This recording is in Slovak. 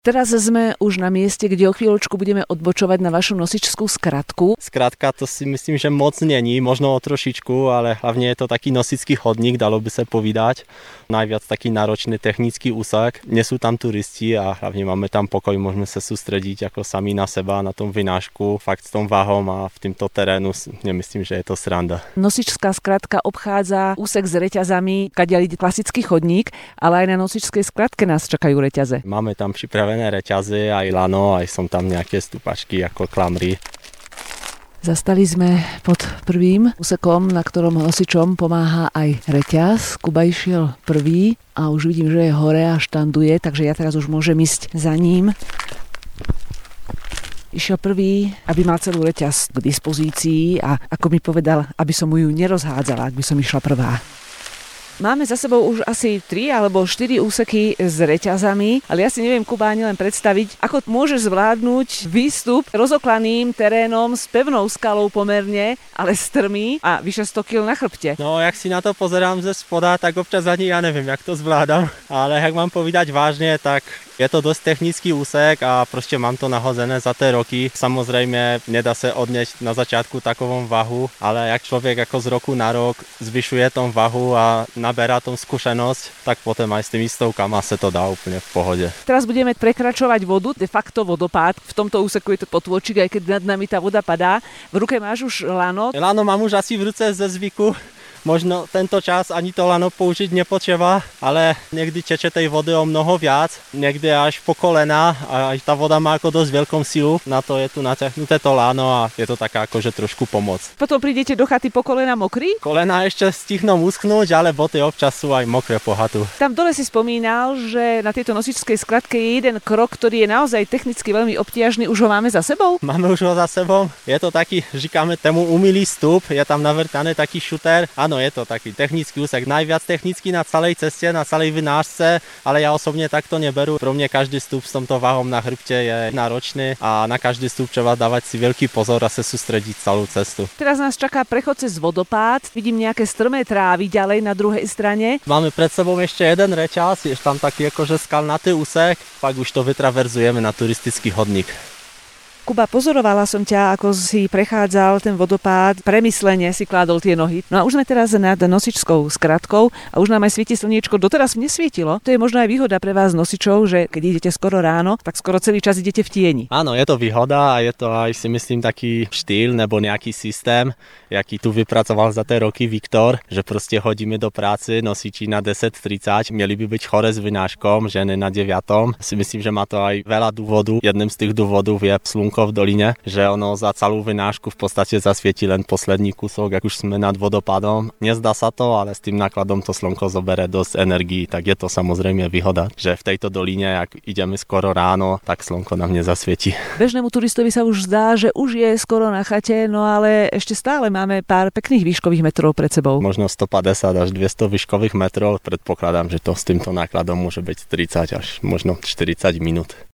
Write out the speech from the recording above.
Teraz sme už na mieste, kde o chvíľočku budeme odbočovať na vašu nosičskú skratku. Skratka to si myslím, že moc není, možno o trošičku, ale hlavne je to taký nosický chodník, dalo by sa povedať. Najviac taký náročný technický úsek. Nie sú tam turisti a hlavne máme tam pokoj, môžeme sa sústrediť ako sami na seba, na tom vynášku, fakt s tom váhom a v týmto terénu nemyslím, že je to sranda. Nosičská skratka obchádza úsek s reťazami, kadiaľ ide klasický chodník, ale aj na nosičskej skratke nás čakajú reťaze. Máme tam pripravené reťaze, aj lano, aj sú tam nejaké stupačky ako klamry. Zastali sme pod prvým úsekom, na ktorom nosičom pomáha aj reťaz. Kuba išiel prvý a už vidím, že je hore a štanduje, takže ja teraz už môžem ísť za ním. Išiel prvý, aby mal celú reťaz k dispozícii a ako mi povedal, aby som mu ju nerozhádzala, ak by som išla prvá. Máme za sebou už asi 3 alebo 4 úseky s reťazami, ale ja si neviem, Kuba, ani len predstaviť, ako môžeš zvládnuť výstup rozoklaným terénom s pevnou skalou pomerne, ale strmý a vyše 100 kg na chrbte. No, jak si na to pozerám ze spoda, tak občas ani ja neviem, jak to zvládam, ale jak mám povedať vážne, tak je to dosť technický úsek a proste mám to nahozené za tie roky. Samozrejme, nedá sa odnieť na začiatku takovom váhu, ale jak človek ako z roku na rok zvyšuje tom váhu a naberá tom skúsenosť, tak potom aj s tými stovkama sa to dá úplne v pohode. Teraz budeme prekračovať vodu, de facto vodopád. V tomto úseku je to potôčik, aj keď nad nami tá voda padá. V ruke máš už lano. Lano mám už asi v ruce ze zvyku. Možno tento čas ani to lano použiť nepotreba, ale niekdy teče tej vody o mnoho viac, niekde až po kolena a aj tá voda má ako dosť veľkom silu, na to je tu natiahnuté to lano a je to taká akože trošku pomoc. Potom prídete do chaty po kolena mokrý? Kolena ešte stihnú uschnúť, ale boty občas sú aj mokré po hatu. Tam dole si spomínal, že na tejto nosičskej skratke je jeden krok, ktorý je naozaj technicky veľmi obťažný, už ho máme za sebou? Máme už ho za sebou, je to taký, říkáme tomu umilý stup, je tam navrtaný taký šuter. Áno, je to taký technický úsek, najviac technický na celej ceste, na celej vynášce, ale ja osobne takto neberú. Pro mňa každý stup s tomto váhom na chrbte je náročný a na každý stup treba dávať si veľký pozor a sa sústrediť celú cestu. Teraz nás čaká prechod cez vodopád, vidím nejaké strmé trávy ďalej na druhej strane. Máme pred sebou ešte jeden reťaz, je tam taký akože skalnatý úsek, pak už to vytraverzujeme na turistický chodník. Kuba, pozorovala som ťa, ako si prechádzal ten vodopád, premyslene si kládol tie nohy. No a už sme teraz nad nosičskou skratkou a už nám aj svieti slniečko. Doteraz mne svietilo. To je možno aj výhoda pre vás nosičov, že keď idete skoro ráno, tak skoro celý čas idete v tieni. Áno, je to výhoda a je to aj si myslím taký štýl nebo nejaký systém, jaký tu vypracoval za tie roky Viktor, že proste hodíme do práce nosiči na 10:30, mieli by byť chore s vynáškom, ženy na 9. Si myslím, že má to aj veľa dôvodov. Jedným z tých dôvodov je slnko v doline, že ono za celú vynášku v podstate zasvieti len posledný kúsok, ak už sme nad vodopádom. Nezdá sa to, ale s tým nákladom to slnko zobere dosť energií, tak je to samozrejme výhoda, že v tejto doline, ak ideme skoro ráno, tak slnko nám nezasvieti. Bežnému turistovi sa už zdá, že už je skoro na chate, no ale ešte stále máme pár pekných výškových metrov pred sebou. Možno 150 až 200 výškových metrov, predpokladám, že to s týmto nákladom môže byť 30 až možno 40 minút.